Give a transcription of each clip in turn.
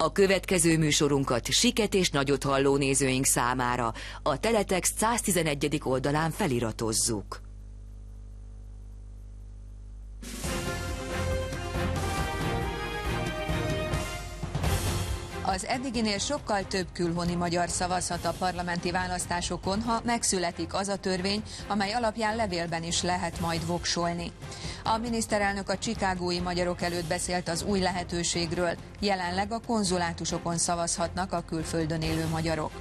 A következő műsorunkat siket és nagyot halló nézőink számára a Teletext 111. oldalán feliratozzuk. Az eddiginél sokkal több külhoni magyar szavazhat a parlamenti választásokon, ha megszületik az a törvény, amely alapján levélben is lehet majd voksolni. A miniszterelnök a chicagói magyarok előtt beszélt az új lehetőségről. Jelenleg a konzulátusokon szavazhatnak a külföldön élő magyarok.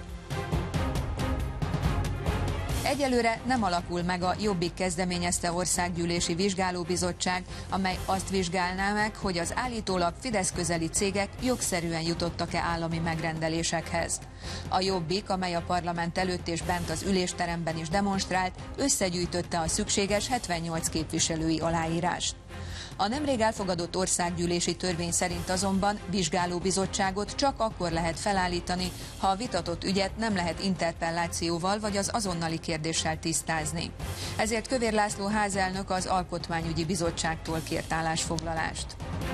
Egyelőre nem alakul meg a Jobbik kezdeményezte országgyűlési vizsgálóbizottság, amely azt vizsgálná meg, hogy az állítólag Fidesz közeli cégek jogszerűen jutottak-e állami megrendelésekhez. A Jobbik, amely a parlament előtt és bent az ülésteremben is demonstrált, összegyűjtötte a szükséges 78 képviselői aláírást. A nemrég elfogadott országgyűlési törvény szerint azonban vizsgálóbizottságot csak akkor lehet felállítani, ha a vitatott ügyet nem lehet interpellációval vagy az azonnali kérdéssel tisztázni. Ezért Kövér László házelnök az Alkotmányügyi Bizottságtól kért állásfoglalást.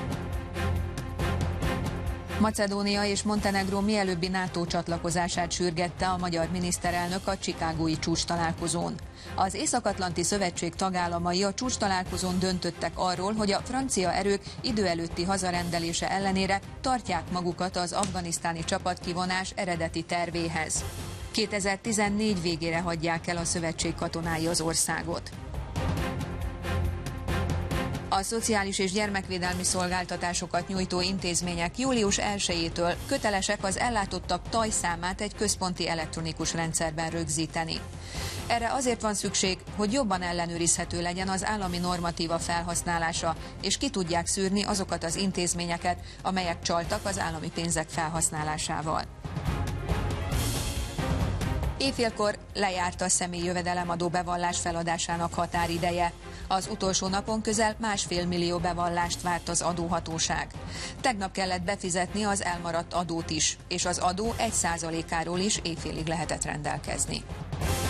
Macedónia és Montenegró mielőbbi NATO csatlakozását sürgette a magyar miniszterelnök a chicagói csúcstalálkozón. Az Észak-Atlanti Szövetség tagállamai a csúcstalálkozón döntöttek arról, hogy a francia erők idő előtti hazarendelése ellenére tartják magukat az afganisztáni csapatkivonás eredeti tervéhez. 2014 végére hagyják el a szövetség katonái az országot. A szociális és gyermekvédelmi szolgáltatásokat nyújtó intézmények július 1-től kötelesek az ellátottak tajszámát egy központi elektronikus rendszerben rögzíteni. Erre azért van szükség, hogy jobban ellenőrizhető legyen az állami normatíva felhasználása, és ki tudják szűrni azokat az intézményeket, amelyek csaltak az állami pénzek felhasználásával. Éjfélkor lejárt a személyi jövedelemadó bevallás feladásának határideje. Az utolsó napon közel 1,5 millió bevallást várt az adóhatóság. Tegnap kellett befizetni az elmaradt adót is, és az adó 1%-áról is éjfélig lehetett rendelkezni.